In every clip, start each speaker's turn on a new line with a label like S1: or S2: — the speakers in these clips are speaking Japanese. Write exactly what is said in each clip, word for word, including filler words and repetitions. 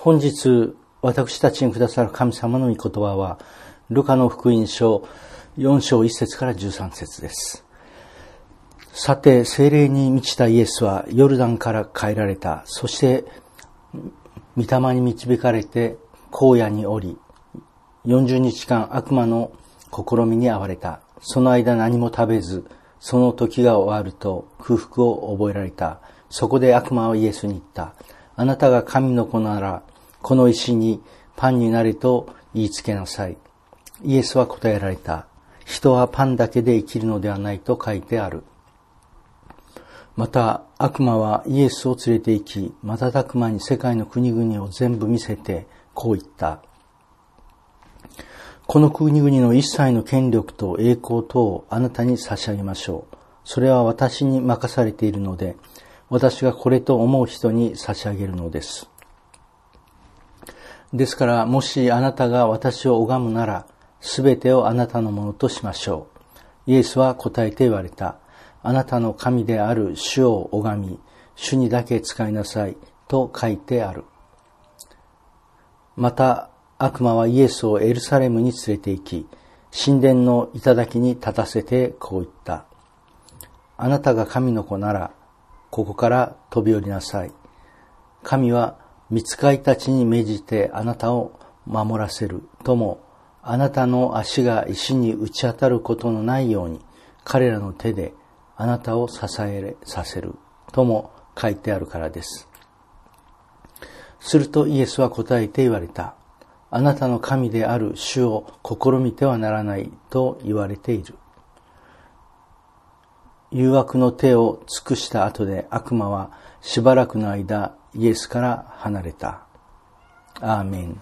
S1: 本日私たちにくださる神様の御言葉はルカの福音書よん章いち節からじゅうさん節です。さて、聖霊に満ちたイエスはヨルダンから帰られた。そして御霊に導かれて荒野に降り、よんじゅうにちかん悪魔の試みに遭われた。その間何も食べず、その時が終わると空腹を覚えられた。そこで悪魔はイエスに言った。あなたが神の子なら、この石にパンになれと言いつけなさい。イエスは答えられた。人はパンだけで生きるのではないと書いてある。また悪魔はイエスを連れて行き、瞬く間に世界の国々を全部見せてこう言った。この国々の一切の権力と栄光とをあなたに差し上げましょう。それは私に任されているので、私がこれと思う人に差し上げるのです。ですから、もしあなたが私を拝むなら、すべてをあなたのものとしましょう。イエスは答えて言われた。あなたの神である主を拝み、主にだけ仕えなさいと書いてある。また、悪魔はイエスをエルサレムに連れて行き、神殿の頂に立たせてこう言った。あなたが神の子なら、ここから飛び降りなさい。神は御使いたちに命じてあなたを守らせるとも、あなたの足が石に打ち当たることのないように、彼らの手であなたを支えさせるとも書いてあるからです。するとイエスは答えて言われた。あなたの神である主を試みてはならないと言われている。誘惑の手を尽くした後で悪魔はしばらくの間イエスから離れた。アーメン。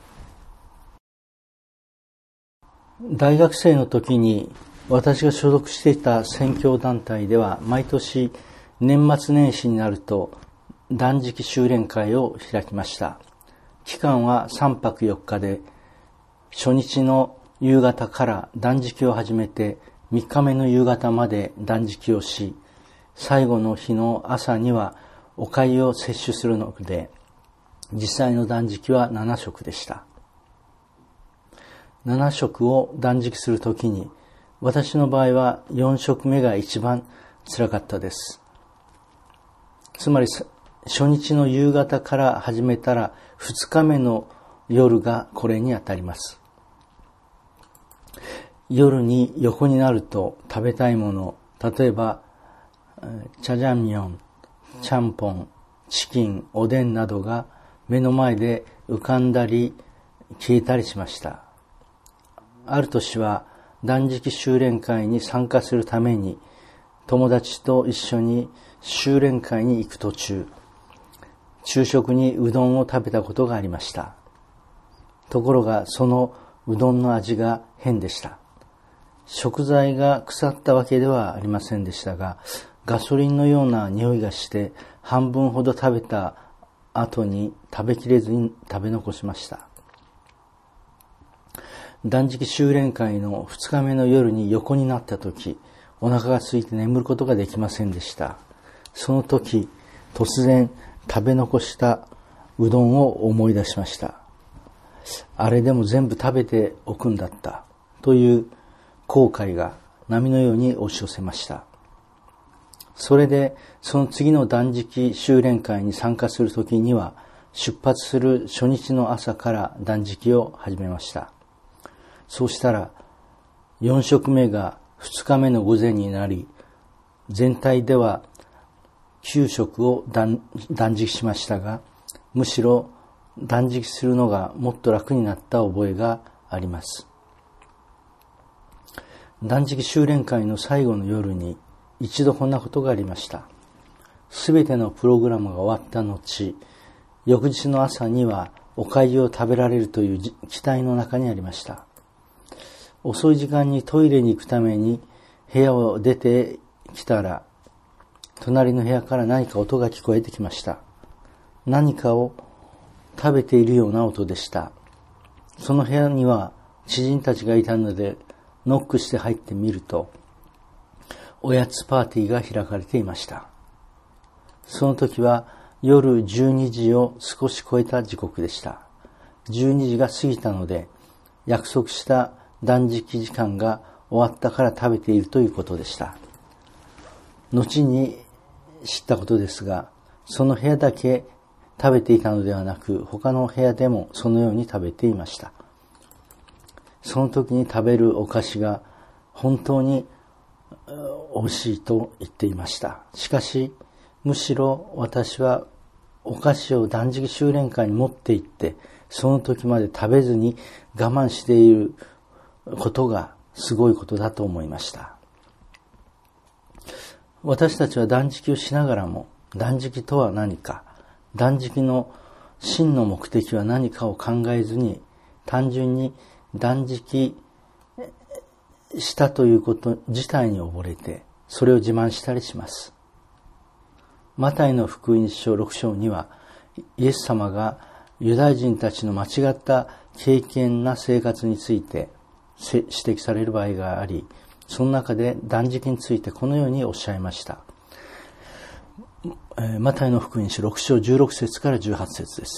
S1: 大学生の時に私が所属していた宣教団体では毎年年末年始になると断食修練会を開きました。期間はさんぱくよっかで、初日の夕方から断食を始めてみっかめの夕方まで断食をし、最後の日の朝にはお粥を摂取するので、実際の断食はななしょくでした。ななしょくを断食するときに、私の場合はよんしょくめが一番辛かったです。つまり初日の夕方から始めたらふつかめの夜がこれにあたります。夜に横になると食べたいもの、例えばチャジャンミョン、チャンポン、チキン、おでんなどが目の前で浮かんだり消えたりしました。ある年は断食修練会に参加するために友達と一緒に修練会に行く途中、昼食にうどんを食べたことがありました。ところがそのうどんの味が変でした。食材が腐ったわけではありませんでしたが、ガソリンのような匂いがして半分ほど食べた後に食べきれずに食べ残しました。断食修練会のふつかめの夜に横になった時、お腹が空いて眠ることができませんでした。その時、突然食べ残したうどんを思い出しました。あれでも全部食べておくんだったという後悔が波のように押し寄せました。それでその次の断食修練会に参加する時には、出発する初日の朝から断食を始めました。そうしたらよんしょくめがふつかめの午前になり、全体ではきゅうしょくを 断, 断食しましたが、むしろ断食するのがもっと楽になった覚えがあります。断食修練会の最後の夜に一度こんなことがありました。すべてのプログラムが終わった後、翌日の朝にはお粥を食べられるという期待の中にありました。遅い時間にトイレに行くために部屋を出てきたら、隣の部屋から何か音が聞こえてきました。何かを食べているような音でした。その部屋には知人たちがいたので、ノックして入ってみると、おやつパーティーが開かれていました。その時は夜じゅうにじを少し超えた時刻でした。 じゅうにじが過ぎたので、約束した断食時間が終わったから食べているということでした。後に知ったことですが、その部屋だけ食べていたのではなく、他の部屋でもそのように食べていました。その時に食べるお菓子が本当に美味しいと言っていました。しかし、むしろ私はお菓子を断食修練会に持って行って、その時まで食べずに我慢していることがすごいことだと思いました。私たちは断食をしながらも、断食とは何か、断食の真の目的は何かを考えずに、単純に断食したということ自体に溺れて、それを自慢したりします。マタイの福音書ろく章には、イエス様がユダヤ人たちの間違った敬虔な生活について指摘される場合があり、その中で断食についてこのようにおっしゃいました。マタイの福音書ろく章じゅうろく節からじゅうはち節です。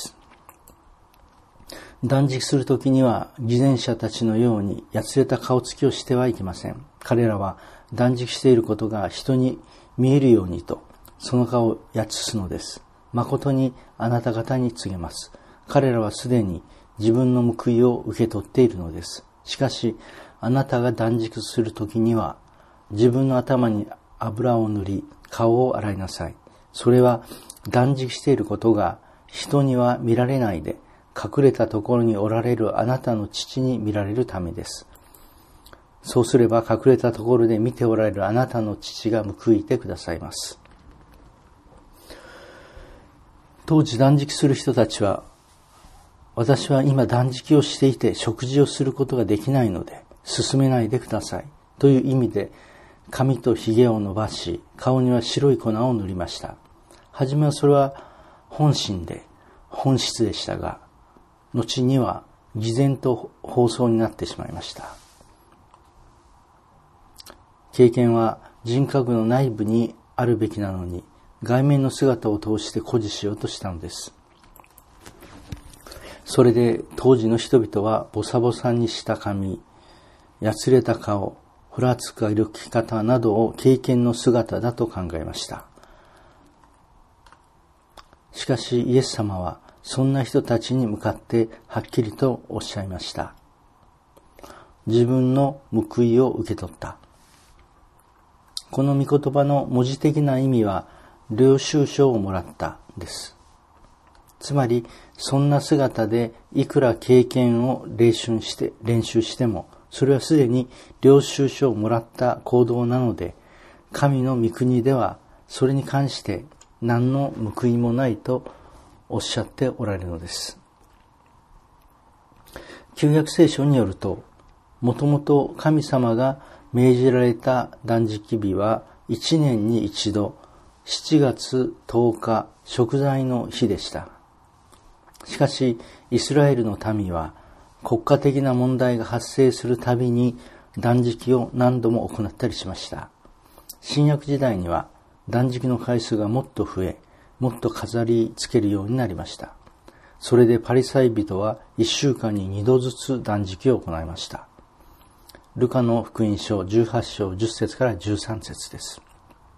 S1: 断食するときには偽善者たちのようにやつれた顔つきをしてはいけません。彼らは断食していることが人に見えるようにと、その顔をやつすのです。誠にあなた方に告げます。彼らはすでに自分の報いを受け取っているのです。しかし、あなたが断食するときには、自分の頭に油を塗り、顔を洗いなさい。それは断食していることが人には見られないで、隠れたところにおられるあなたの父に見られるためです。そうすれば隠れたところで見ておられるあなたの父が報いてくださいます。当時断食する人たちは、私は今断食をしていて食事をすることができないので進めないでくださいという意味で髪と髭を伸ばし、顔には白い粉を塗りました。はじめはそれは本心で本質でしたが、後には偽善と放送になってしまいました。経験は人格の内部にあるべきなのに、外面の姿を通して誇示しようとしたのです。それで当時の人々はボサボサにした髪、やつれた顔、ふらつく歩き方などを経験の姿だと考えました。しかしイエス様はそんな人たちに向かってはっきりとおっしゃいました。自分の報いを受け取った。この御言葉の文字的な意味は、領収書をもらったです。つまり、そんな姿でいくら経験を練習して、練習しても、それはすでに領収書をもらった行動なので、神の御国ではそれに関して何の報いもないとおっしゃっておられるのです。旧約聖書によると、もともと神様が命じられた断食日はいちねんに一度、しちがつとおか贖罪の日でした。しかし、イスラエルの民は国家的な問題が発生するたびに断食を何度も行ったりしました。新約時代には断食の回数がもっと増え、もっと飾りつけるようになりました。それでパリサイ人はいっしゅうかんににどずつ断食を行いました。ルカの福音書じゅうはち章じゅっ節からじゅうさん節です。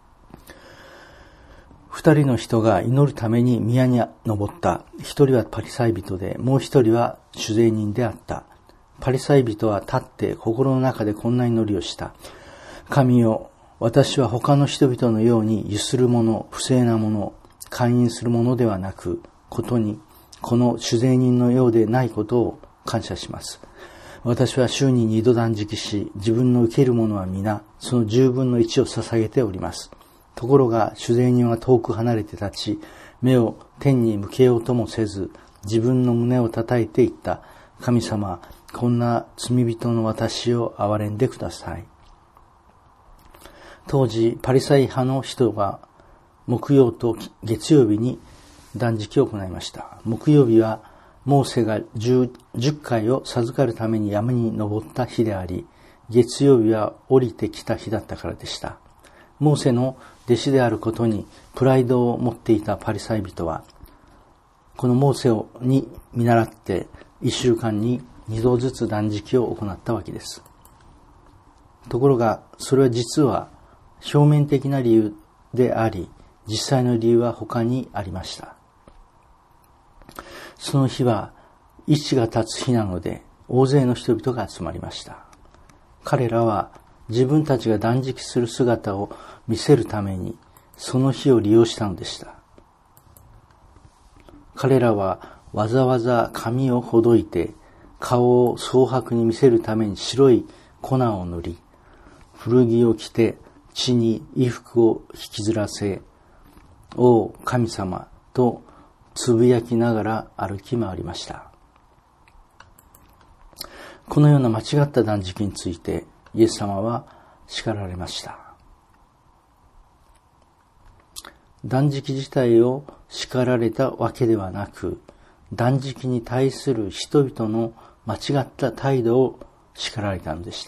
S1: 二人の人が祈るために宮に登った。一人はパリサイ人で、もう一人は主税人であった。パリサイ人は立って心の中でこんな祈りをした。神よ、私は他の人々のようにゆする者、不正な者、姦淫する者ではなく、ことに、この主税人のようでないことを感謝します。私は週に二度断食し、自分の受けるものは皆、その十分の一を捧げております。ところが主税人は遠く離れて立ち、目を天に向けようともせず、自分の胸を叩いて言った。神様、こんな罪人の私を憐れんでください。当時、パリサイ派の人は、木曜と月曜日に断食を行いました。木曜日は、モーセが十回を授かるために山に登った日であり、月曜日は降りてきた日だったからでした。モーセの弟子であることにプライドを持っていたパリサイ人は、このモーセに見習って一週間に二度ずつ断食を行ったわけです。ところが、それは実は表面的な理由であり、実際の理由は他にありました。その日は市が立つ日なので、大勢の人々が集まりました。彼らは自分たちが断食する姿を見せるために、その日を利用したのでした。彼らはわざわざ髪をほどいて、顔を蒼白に見せるために白い粉を塗り、古着を着て血に衣服を引きずらせ、お神様とつぶやきながら歩き回りました。このような間違った断食についてイエス様は叱られました。断食自体を叱られたわけではなく、断食に対する人々の間違った態度を叱られたのでした。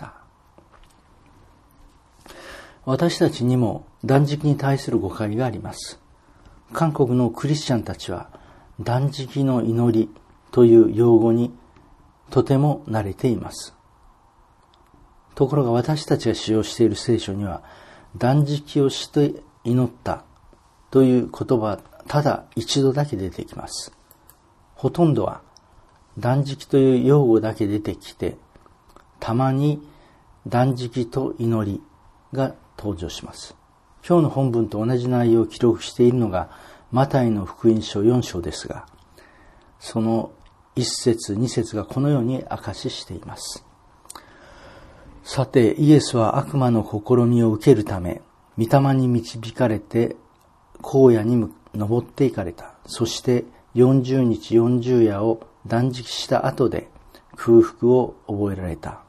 S1: 私たちにも断食に対する誤解があります。韓国のクリスチャンたちは断食の祈りという用語にとても慣れています。ところが私たちが使用している聖書には、断食をして祈ったという言葉はただ一度だけ出てきます。ほとんどは断食という用語だけ出てきて、たまに断食と祈りが登場します。今日の本文と同じ内容を記録しているのがマタイの福音書よん章ですが、そのいっ節に節がこのように証ししています。さて、イエスは悪魔の試みを受けるため、御霊に導かれて荒野に登っていかれた。そしてよんじゅうにちよんじゅう夜を断食した後で空腹を覚えられた。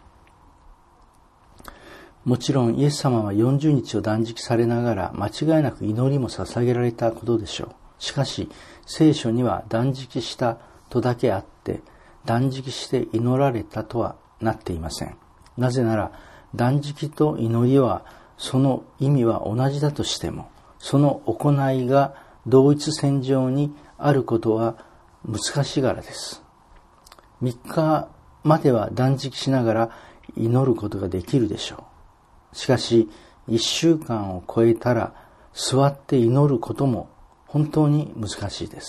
S1: もちろんイエス様はよんじゅうにちを断食されながら間違いなく祈りも捧げられたことでしょう。しかし聖書には断食したとだけあって断食して祈られたとはなっていません。なぜなら断食と祈りはその意味は同じだとしても、その行いが同一線上にあることは難しいからです。みっかまでは断食しながら祈ることができるでしょう。しかしいっしゅうかんを超えたら座って祈ることも本当に難しいです。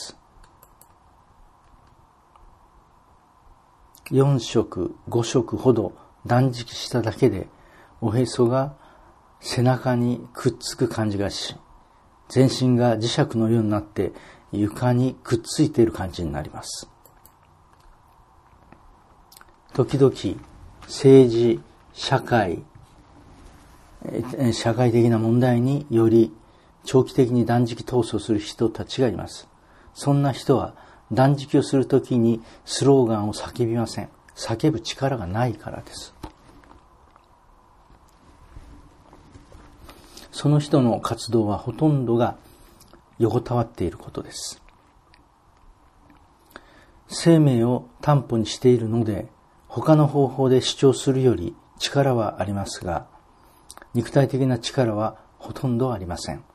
S1: よん食ご食ほど断食しただけでおへそが背中にくっつく感じがし、全身が磁石のようになって床にくっついている感じになります。時々政治、社会、社会的な問題により長期的に断食闘争する人たちがいます。そんな人は断食をするときにスローガンを叫びません。叫ぶ力がないからです。その人の活動はほとんどが横たわっていることです。生命を担保にしているので、他の方法で主張するより力はありますが、肉体的な力はほとんどありません。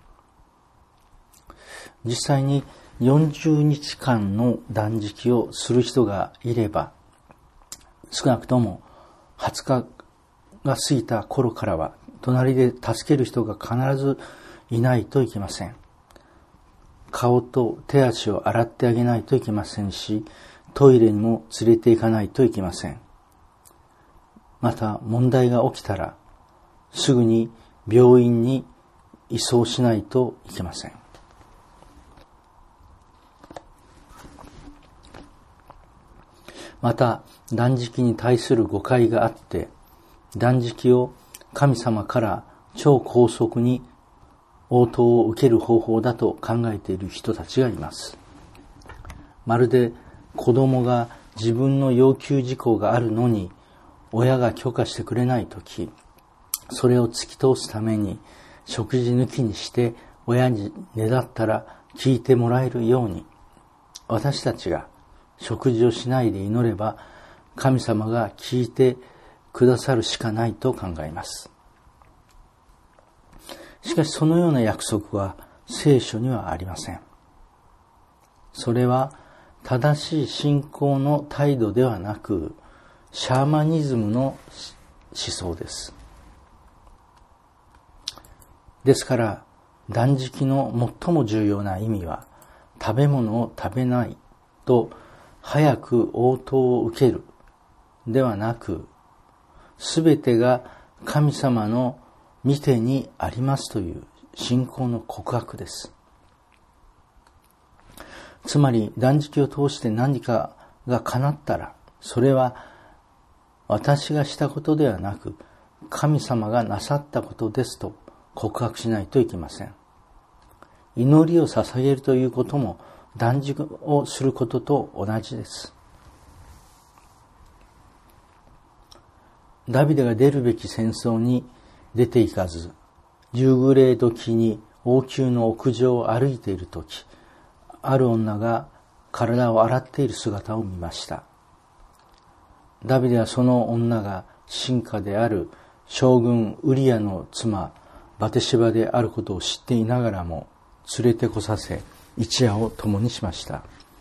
S1: 実際によんじゅうにちかんの断食をする人がいれば、少なくともはつかが過ぎた頃からは、隣で助ける人が必ずいないといけません。顔と手足を洗ってあげないといけませんし、トイレにも連れて行かないといけません。また問題が起きたら、すぐに病院に移送しないといけません。また断食に対する誤解があって、断食を神様から超高速に応答を受ける方法だと考えている人たちがいます。まるで子供が自分の要求事項があるのに親が許可してくれないとき、それを突き通すために食事抜きにして親にねだったら聞いてもらえるように、私たちが食事をしないで祈れば神様が聞いてくださるしかないと考えます。しかしそのような約束は聖書にはありません。それは正しい信仰の態度ではなく、シャーマニズムの思想です。ですから、断食の最も重要な意味は、食べ物を食べないと早く応答を受けるではなく、すべてが神様の御手にありますという信仰の告白です。つまり断食を通して何かが叶ったら、それは私がしたことではなく、神様がなさったことですと告白しないといけません。祈りを捧げるということも断食をすることと同じです。ダビデが出るべき戦争に出て行かず、夕暮れ時に王宮の屋上を歩いているとき、ある女が体を洗っている姿を見ました。ダビデはその女が臣下である将軍ウリアの妻バテシバであることを知っていながらも連れてこさせ、一夜を共にしました。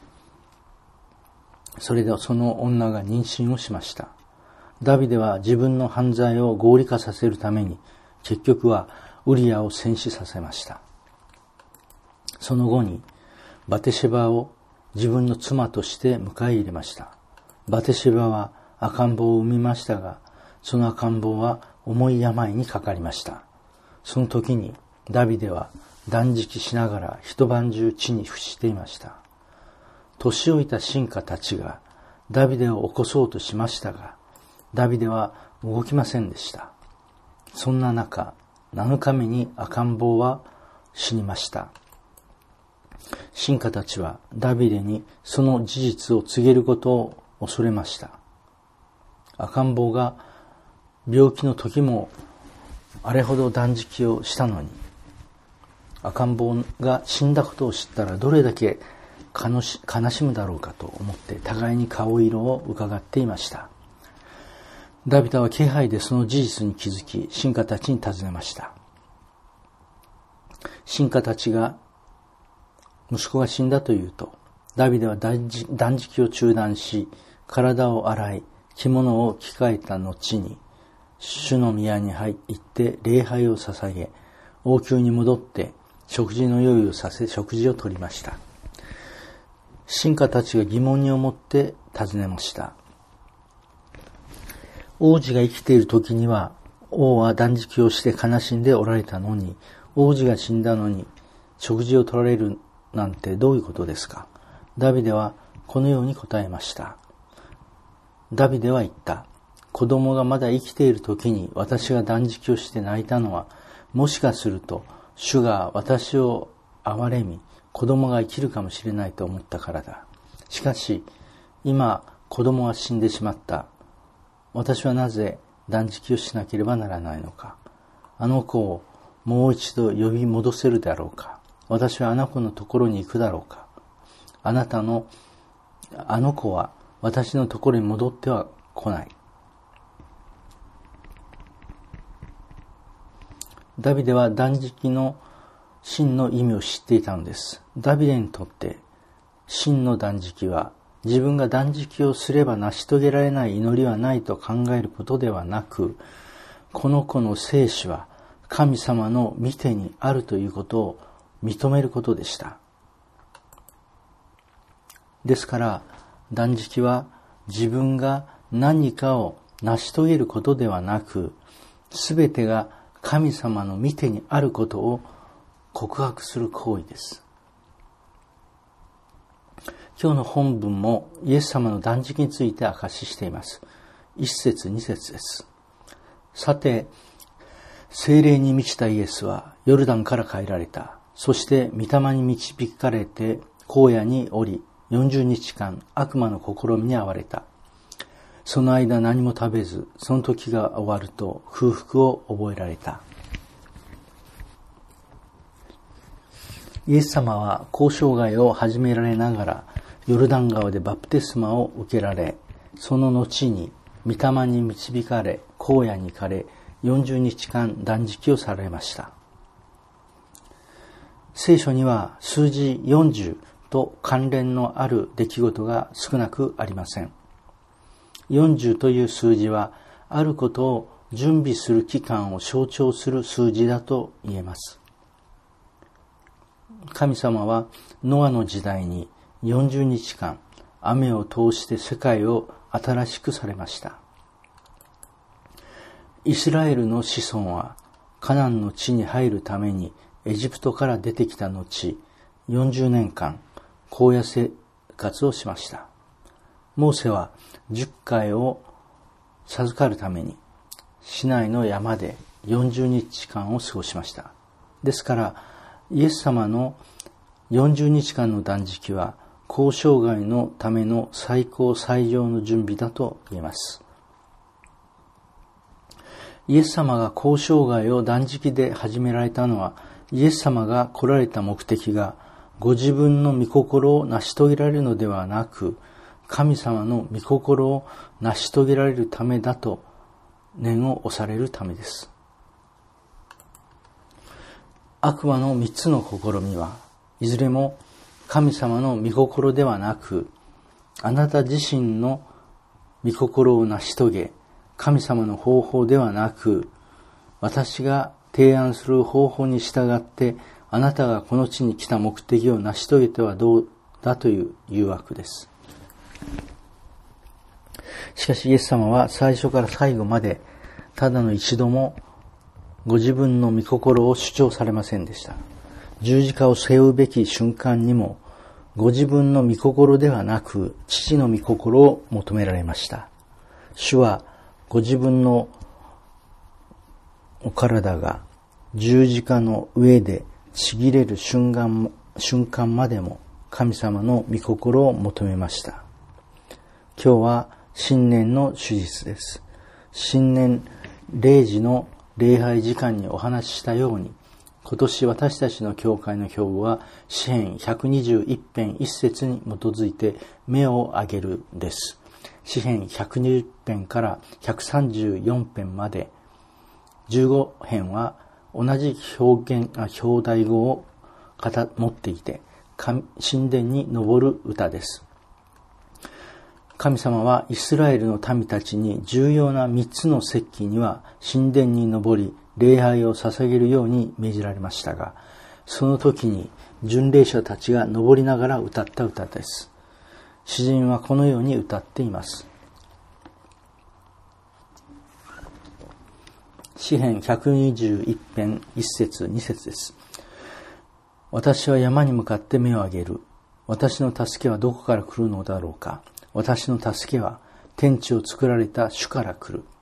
S1: それでその女が妊娠をしました。ダビデは自分の犯罪を合理化させるために、結局はウリアを戦死させました。その後にバテシバを自分の妻として迎え入れました。バテシバは赤ん坊を産みましたが、その赤ん坊は重い病にかかりました。その時にダビデは断食しながら一晩中地に伏していました。年老いた臣下たちがダビデを起こそうとしましたが、ダビデは動きませんでした。そんな中、なのかめに赤ん坊は死にました。臣下たちはダビデにその事実を告げることを恐れました。赤ん坊が病気の時もあれほど断食をしたのに、赤ん坊が死んだことを知ったらどれだけ悲しむだろうかと思って互いに顔色を伺っていました。ダビデは気配でその事実に気づき、臣下たちに尋ねました。臣下たちが息子が死んだというと、ダビデは断食を中断し、体を洗い、着物を着替えた後に、主の宮に入って礼拝を捧げ、王宮に戻って食事の用意をさせ、食事をとりました。臣下たちが疑問に思って尋ねました。王子が生きている時には、王は断食をして悲しんでおられたのに、王子が死んだのに食事を取られるなんてどういうことですか。ダビデはこのように答えました。ダビデは言った。子供がまだ生きている時に私が断食をして泣いたのは、もしかすると主が私を憐れみ、子供が生きるかもしれないと思ったからだ。しかし今子供は死んでしまった。私はなぜ断食をしなければならないのか。あの子をもう一度呼び戻せるだろうか。私はあの子のところに行くだろうか。あなたのあの子は私のところに戻っては来ない。ダビデは断食の真の意味を知っていたのです。ダビデにとって真の断食は、自分が断食をすれば成し遂げられない祈りはないと考えることではなく、この子の生死は神様の御手にあるということを認めることでした。ですから断食は自分が何かを成し遂げることではなく、すべてが神様の御手にあることを告白する行為です。今日の本文もイエス様の断食について証ししています。一節二節です。さて、聖霊に満ちたイエスはヨルダンから帰られた。そして御霊に導かれて荒野に降り、よんじゅうにちかん悪魔の試みに遭われた。その間何も食べず、その時が終わると空腹を覚えられた。イエス様は交渉外を始められながら、ヨルダン川でバプテスマを受けられ、その後に御霊に導かれ、荒野に行かれ、よんじゅうにちかん断食をされました。聖書には数字よんじゅうと関連のある出来事が少なくありません。よんじゅうという数字は、あることを準備する期間を象徴する数字だと言えます。神様はノアの時代によんじゅうにちかん雨を通して世界を新しくされました。イスラエルの子孫はカナンの地に入るためにエジプトから出てきた後、よんじゅうねんかん荒野生活をしました。モーセはじゅっかいを授かるために市内の山でよんじゅうにちかんを過ごしました。ですからイエス様のよんじゅうにちかんの断食は交渉外のための最高最上の準備だと言えます。イエス様が交渉外を断食で始められたのは、イエス様が来られた目的がご自分の御心を成し遂げられるのではなく、神様の御心を成し遂げられるためだと念を押されるためです。悪魔の三つの試みはいずれも神様の御心ではなく、あなた自身の御心を成し遂げ、神様の方法ではなく、私が提案する方法に従って、あなたがこの地に来た目的を成し遂げてはどうだという誘惑です。しかしイエス様は最初から最後まで、ただの一度もご自分の御心を主張されませんでした。十字架を背負うべき瞬間にも、ご自分の御心ではなく、父の御心を求められました。主はご自分のお体が十字架の上でちぎれる瞬間、瞬間までも神様の御心を求めました。今日は新年の主日です。新年れいじの礼拝時間にお話ししたように、今年私たちの教会の標語は詩編ひゃくにじゅういち編いっ節に基づいて目を上げるです。詩編ひゃくにじゅう編からひゃくさんじゅうよん編までじゅうご編は同じ表現、表題語を持っていて、神殿に登る歌です。神様はイスラエルの民たちに重要なみっつの節期には神殿に登り礼拝を捧げるように命じられましたが、その時に巡礼者たちが登りながら歌った歌です。詩人はこのように歌っています。詩編ひゃくにじゅういち編いっ節に節です。私は山に向かって目を上げる。私の助けはどこから来るのだろうか。私の助けは天地を作られた主から来る。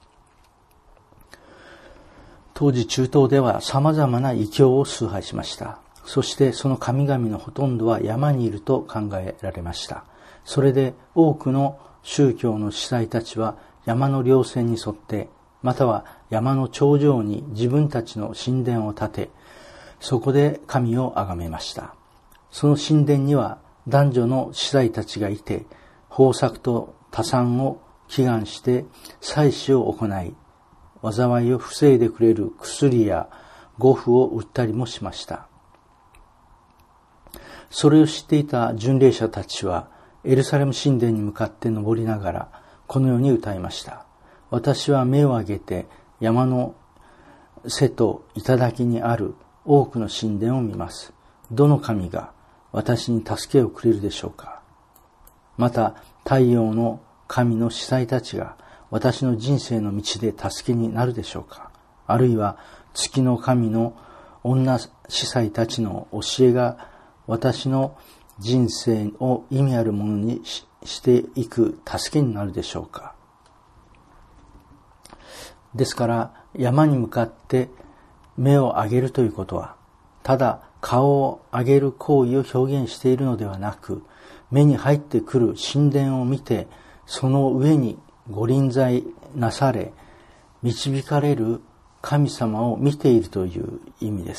S1: 当時中東では様々な異教を崇拝しました。そしてその神々のほとんどは山にいると考えられました。それで多くの宗教の司祭たちは山の稜線に沿って、または山の頂上に自分たちの神殿を建て、そこで神を崇めました。その神殿には男女の司祭たちがいて、豊作と多産を祈願して祭祀を行い、災いを防いでくれる薬や呉服を売ったりもしました。それを知っていた巡礼者たちはエルサレム神殿に向かって登りながらこのように歌いました。私は目を上げて山の背と頂にある多くの神殿を見ます。どの神が私に助けをくれるでしょうか。また太陽の神の司祭たちが私の人生の道で助けになるでしょうか。あるいは月の神の女司祭たちの教えが私の人生を意味あるものに し, していく助けになるでしょうか。ですから山に向かって目を上げるということは、ただ顔を上げる行為を表現しているのではなく、目に入ってくる神殿を見て、その上にご臨在なされ、導かれる神様を見ているという意味です。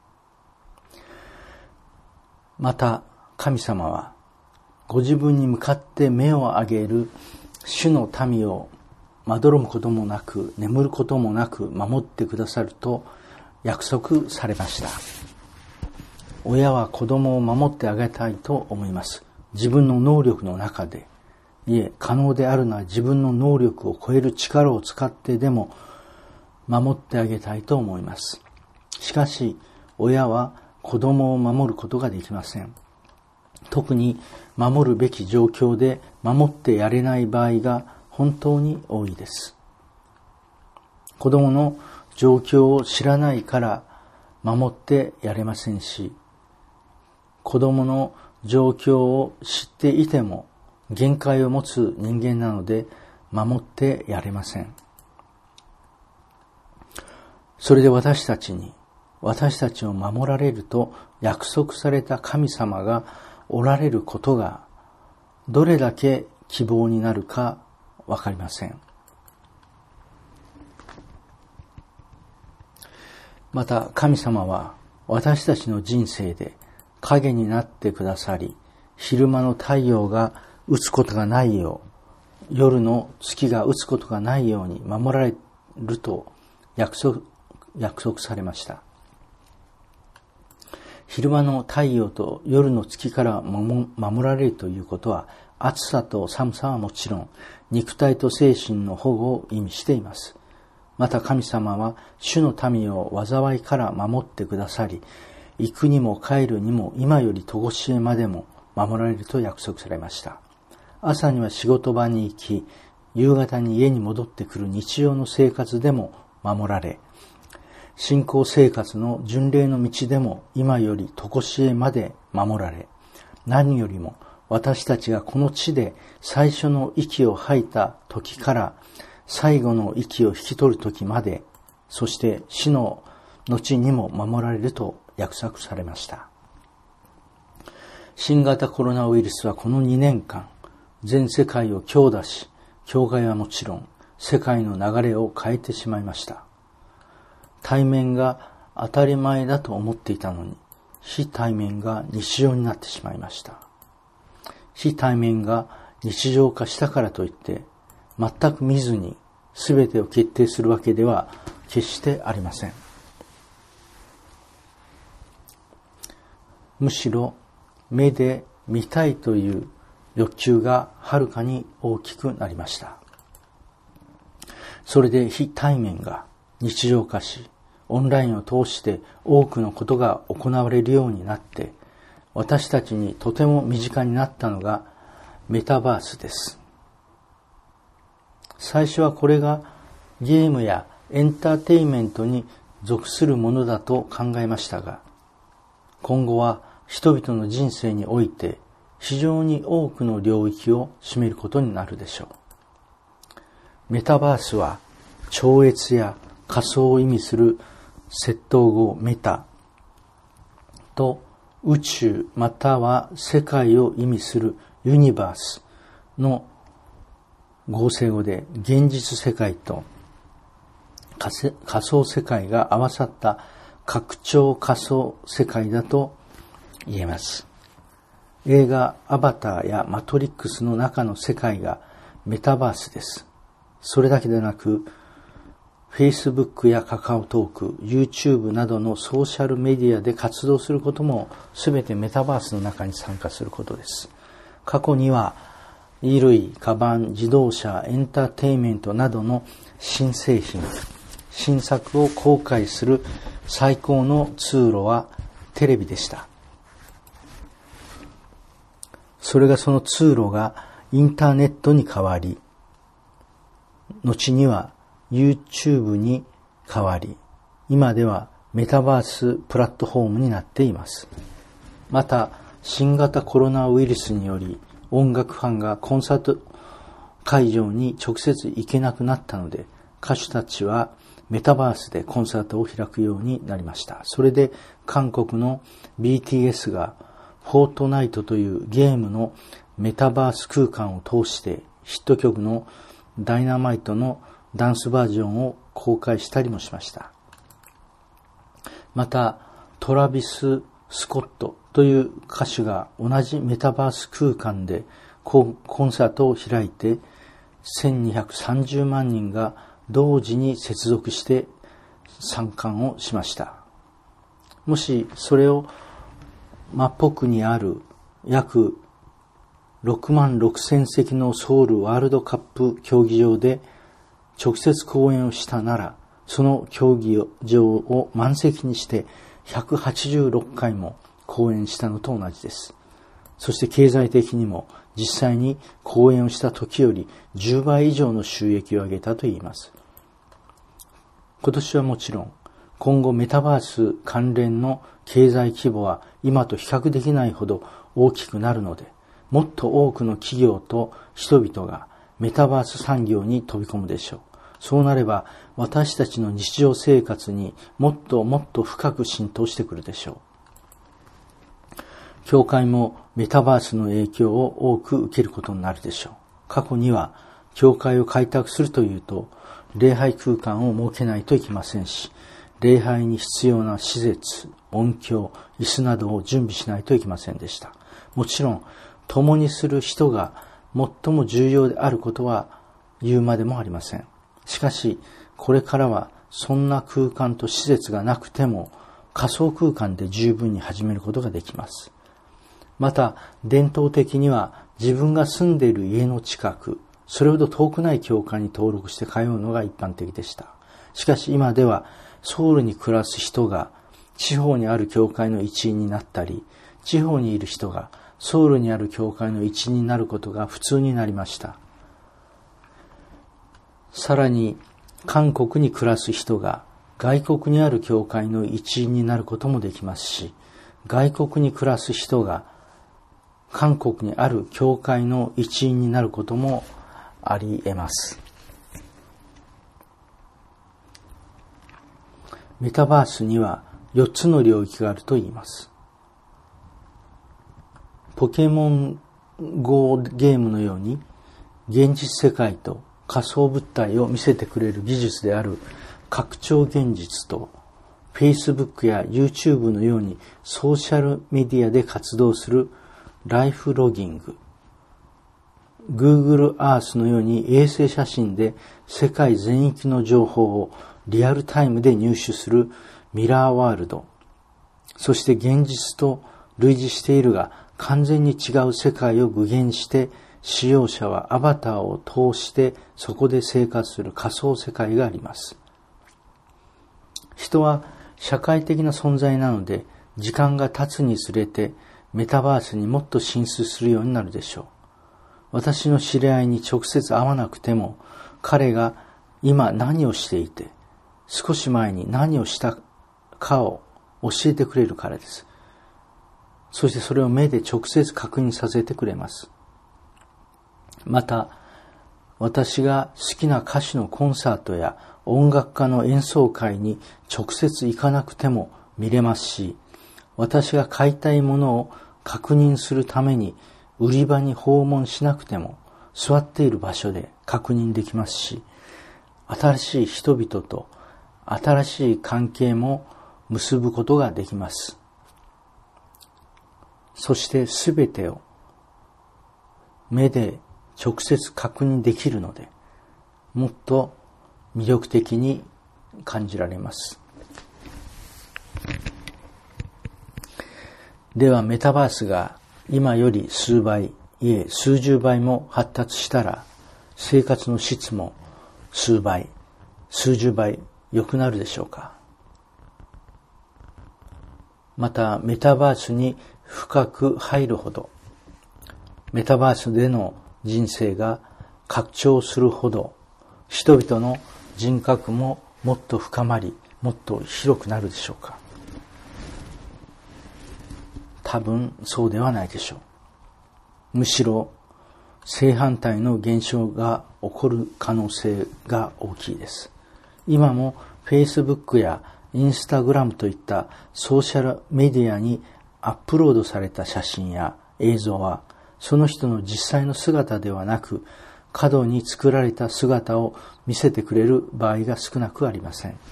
S1: また神様は、ご自分に向かって目を上げる主の民をまどろむこともなく、眠ることもなく守ってくださると約束されました。 親は子供を守ってあげたいと思います。自分の能力の中で、いえ、可能であるのは自分の能力を超える力を使ってでも守ってあげたいと思います。しかし、親は子供を守ることができません。特に守るべき状況で守ってやれない場合が本当に多いです。子供の状況を知らないから守ってやれませんし、子供の状況を知っていても限界を持つ人間なので守ってやれません。それで私たちに、私たちを守られると約束された神様がおられることがどれだけ希望になるかわかりません。また神様は私たちの人生で影になってくださり、昼間の太陽が打つことがないよう、夜の月が打つことがないように守られると約束、約束されました。昼間の太陽と夜の月から守られるということは、暑さと寒さはもちろん、肉体と精神の保護を意味しています。また神様は主の民を災いから守ってくださり、行くにも帰るにも今よりとこしえまでも守られると約束されました。朝には仕事場に行き、夕方に家に戻ってくる日常の生活でも守られ、信仰生活の巡礼の道でも今よりとこしえまで守られ、何よりも私たちがこの地で最初の息を吐いた時から最後の息を引き取る時まで、そして死の後にも守られると約束されました。新型コロナウイルスはこのにねんかん、全世界を強打し、教会はもちろん世界の流れを変えてしまいました。対面が当たり前だと思っていたのに、非対面が日常になってしまいました。非対面が日常化したからといって、全く見ずに全てを決定するわけでは決してありません。むしろ目で見たいという欲求がはるかに大きくなりました。それで非対面が日常化し、オンラインを通して多くのことが行われるようになって、私たちにとても身近になったのがメタバースです。最初はこれがゲームやエンターテインメントに属するものだと考えましたが、今後は人々の人生において非常に多くの領域を占めることになるでしょう。メタバースは超越や仮想を意味する窃盗語メタと宇宙または世界を意味するユニバースの合成語で現実世界と仮想世界が合わさった拡張仮想世界だと言えます。映画アバターやマトリックスの中の世界がメタバースです。それだけでなく、Facebook やカカオトーク、YouTube などのソーシャルメディアで活動することもすべてメタバースの中に参加することです。過去には衣類、カバン、自動車、エンターテインメントなどの新製品、新作を公開する最高の通路はテレビでした。それがその通路がインターネットに変わり、後には YouTube に変わり、今ではメタバースプラットフォームになっています。また、新型コロナウイルスにより音楽ファンがコンサート会場に直接行けなくなったので、歌手たちはメタバースでコンサートを開くようになりました。それで韓国の ビーティーエス がフォートナイトというゲームのメタバース空間を通してヒット曲のダイナマイトのダンスバージョンを公開したりもしました。また、トラビス・スコットという歌手が同じメタバース空間でコンサートを開いてせんにひゃくさんじゅうまんにんが同時に接続して参観をしました。もしそれをマポクにある約ろくまんろくせんせきのソウルワールドカップ競技場で直接講演をしたなら、その競技場を満席にしてひゃくはちじゅうろっかいも講演したのと同じです。そして経済的にも実際に講演をした時よりじゅうばい以上の収益を上げたといいます。今年はもちろん、今後メタバース関連の経済規模は今と比較できないほど大きくなるので、もっと多くの企業と人々がメタバース産業に飛び込むでしょう。そうなれば私たちの日常生活にもっともっと深く浸透してくるでしょう。教会もメタバースの影響を多く受けることになるでしょう。過去には教会を開拓するというと礼拝空間を設けないといけませんし、礼拝に必要な施設、音響、椅子などを準備しないといけませんでした。もちろん共にする人が最も重要であることは言うまでもありません。しかしこれからはそんな空間と施設がなくても仮想空間で十分に始めることができます。また伝統的には自分が住んでいる家の近く、それほど遠くない教会に登録して通うのが一般的でした。しかし今ではソウルに暮らす人が地方にある教会の一員になったり、地方にいる人がソウルにある教会の一員になることが普通になりました。さらに韓国に暮らす人が外国にある教会の一員になることもできますし、外国に暮らす人が韓国にある教会の一員になることもあり得ます。メタバースにはよっつの領域があると言います。ポケモン ゴー ゲームのように現実世界と仮想物体を見せてくれる技術である拡張現実と Facebook や YouTube のようにソーシャルメディアで活動するライフロギング、Google Earth のように衛星写真で世界全域の情報をリアルタイムで入手するミラーワールド、そして現実と類似しているが完全に違う世界を具現して使用者はアバターを通してそこで生活する仮想世界があります。人は社会的な存在なので時間が経つにつれてメタバースにもっと進出するようになるでしょう。私の知り合いに直接会わなくても彼が今何をしていて少し前に何をしたかを教えてくれるからです。そしてそれを目で直接確認させてくれます。また私が好きな歌手のコンサートや音楽家の演奏会に直接行かなくても見れますし、私が買いたいものを確認するために売り場に訪問しなくても座っている場所で確認できますし、新しい人々と新しい関係も結ぶことができます。そしてすべてを目で直接確認できるので、もっと魅力的に感じられます。ではメタバースが今より数倍、いえ数十倍も発達したら、生活の質も数倍、数十倍良くなるでしょうか。またメタバースに深く入るほど、メタバースでの人生が拡張するほど、人々の人格ももっと深まり、もっと広くなるでしょうか。多分そうではないでしょう。むしろ正反対の現象が起こる可能性が大きいです。今も Facebook や Instagram といったソーシャルメディアにアップロードされた写真や映像は、その人の実際の姿ではなく、過度に作られた姿を見せてくれる場合が少なくありません。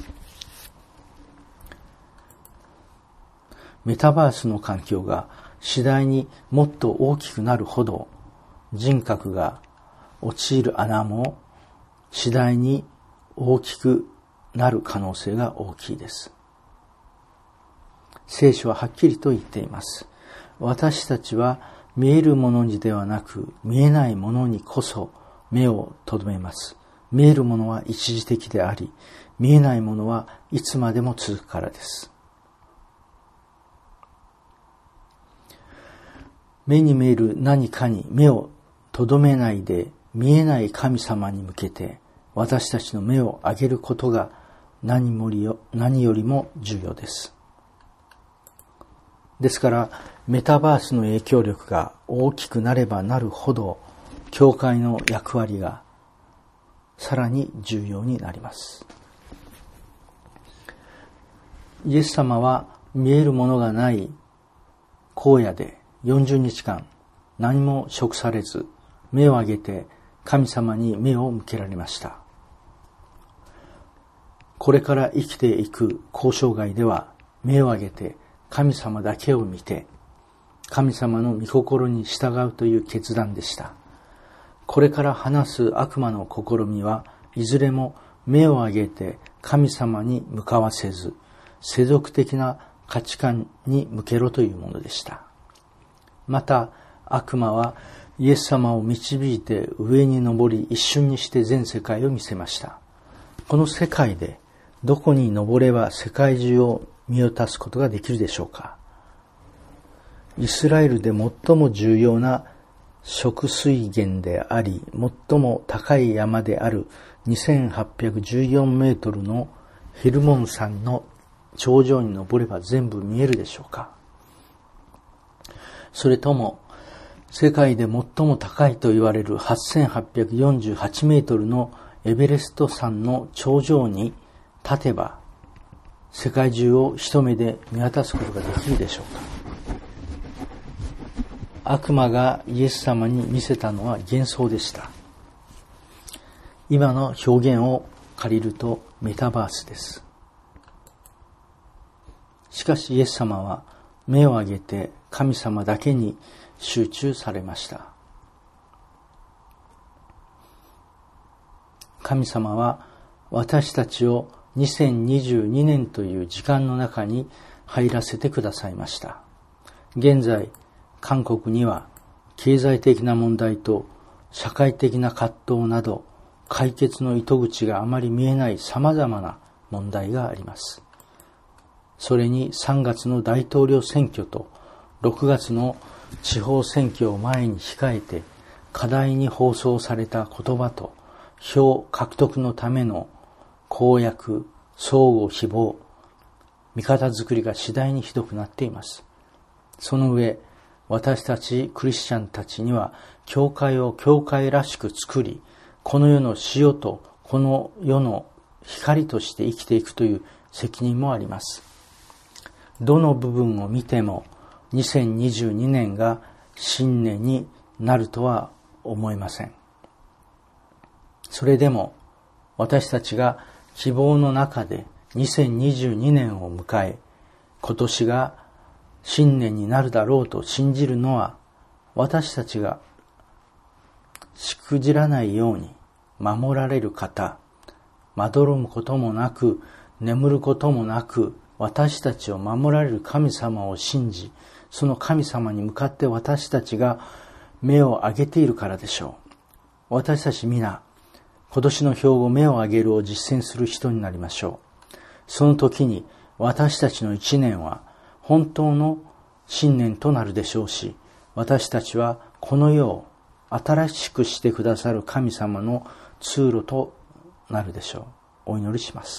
S1: メタバースの環境が次第にもっと大きくなるほど、人格が陥る穴も次第に大きくなる可能性が大きいです。聖書ははっきりと言っています。 私たちは見えるものにではなく、見えないものにこそ目を留めます。見えるものは一時的であり、見えないものはいつまでも続くからです。目に見える何かに目を留めないで、見えない神様に向けて私たちの目を上げることが何もりよ、何よりも重要です。ですから、メタバースの影響力が大きくなればなるほど、教会の役割がさらに重要になります。イエス様は見えるものがない荒野でよんじゅうにちかん何も食されず、目を上げて神様に目を向けられました。これから生きていく交渉外では、目を上げて神様だけを見て、神様の御心に従うという決断でした。これから話す悪魔の試みはいずれも目を上げて神様に向かわせず、世俗的な価値観に向けろというものでした。また悪魔はイエス様を導いて上に登り、一瞬にして全世界を見せました。この世界でどこに登れば世界中を見渡すことができるでしょうか。イスラエルで最も重要な食水源であり、最も高い山であるにせんはっぴゃくじゅうよんメートルのヘルモン山の頂上に登れば全部見えるでしょうか。それとも世界で最も高いと言われるはっせんはっぴゃくよんじゅうはちメートルのエベレスト山の頂上に立てば世界中を一目で見渡すことができるでしょうか。悪魔がイエス様に見せたのは幻想でした。今の表現を借りるとメタバースです。しかしイエス様は目を上げて神様だけに集中されました。神様は私たちをにせんにじゅうにねんという時間の中に入らせてくださいました。現在、韓国には経済的な問題と社会的な葛藤など解決の糸口があまり見えない様々な問題があります。それにさんがつの大統領選挙とろくがつの地方選挙を前に控えて過大に放送された言葉と票獲得のための公約、相互誹謗、味方作りが次第にひどくなっています。その上、私たちクリスチャンたちには教会を教会らしく作り、この世の塩とこの世の光として生きていくという責任もあります。どの部分を見てもにせんにじゅうにねんが新年になるとは思えません。それでも私たちが希望の中でにせんにじゅうにねんを迎え、今年が新年になるだろうと信じるのは、私たちがしくじらないように守られる方、まどろむこともなく、眠ることもなく、私たちを守られる神様を信じ、その神様に向かって私たちが目を上げているからでしょう。私たち皆、今年の標語目を上げるを実践する人になりましょう。その時に私たちの一年は本当の新年となるでしょうし、私たちはこの世を新しくしてくださる神様の通路となるでしょう。お祈りします。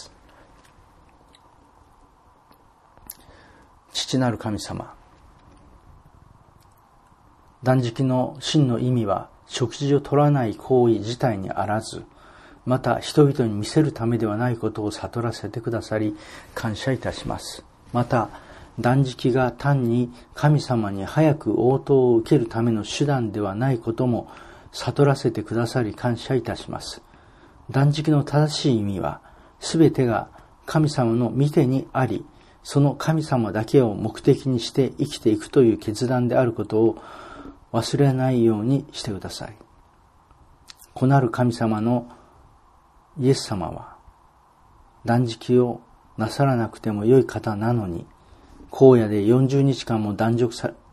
S1: 父なる神様、断食の真の意味は食事を取らない行為自体にあらず、また人々に見せるためではないことを悟らせてくださり感謝いたします。また断食が単に神様に早く応答を受けるための手段ではないことも悟らせてくださり感謝いたします。断食の正しい意味はすべてが神様の御手にあり、その神様だけを目的にして生きていくという決断であることを忘れないようにしてください。子なる神様のイエス様は断食をなさらなくても良い方なのに、荒野でよんじゅうにちかんも断食さ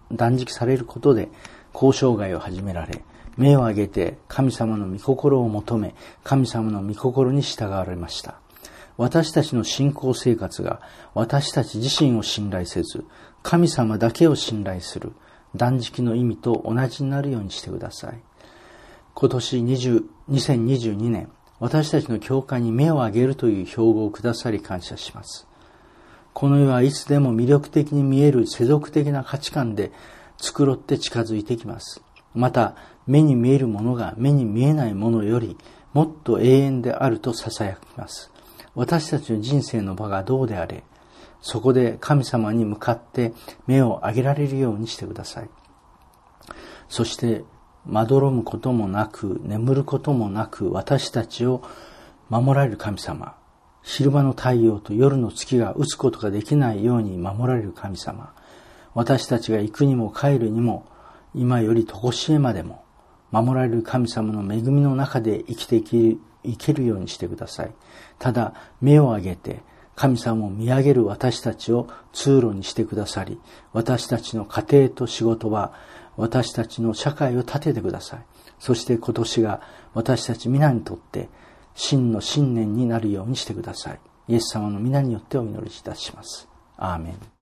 S1: 断食されることで交渉外を始められ、目を上げて神様の御心を求め、神様の御心に従われました。私たちの信仰生活が私たち自身を信頼せず、神様だけを信頼する断食の意味と同じになるようにしてください。今年にせんにじゅうにねん、私たちの教会に目を上げるという標語をくださり感謝します。この世はいつでも魅力的に見える世俗的な価値観で繕って近づいてきます。また、目に見えるものが目に見えないものよりもっと永遠であると囁きます。私たちの人生の場がどうであれ、そこで神様に向かって目を上げられるようにしてください。そして、まどろむこともなく、眠ることもなく、私たちを守られる神様。昼間の太陽と夜の月が打つことができないように守られる神様。私たちが行くにも帰るにも、今より常しえまでも、守られる神様の恵みの中で生きていけ、いけるようにしてください。ただ、目を上げて、神様を見上げる私たちを通路にしてくださり、私たちの家庭と仕事は、私たちの社会を立ててください。そして今年が私たち皆にとって真の新年になるようにしてください。イエス様の皆によってお祈りいたします。アーメン。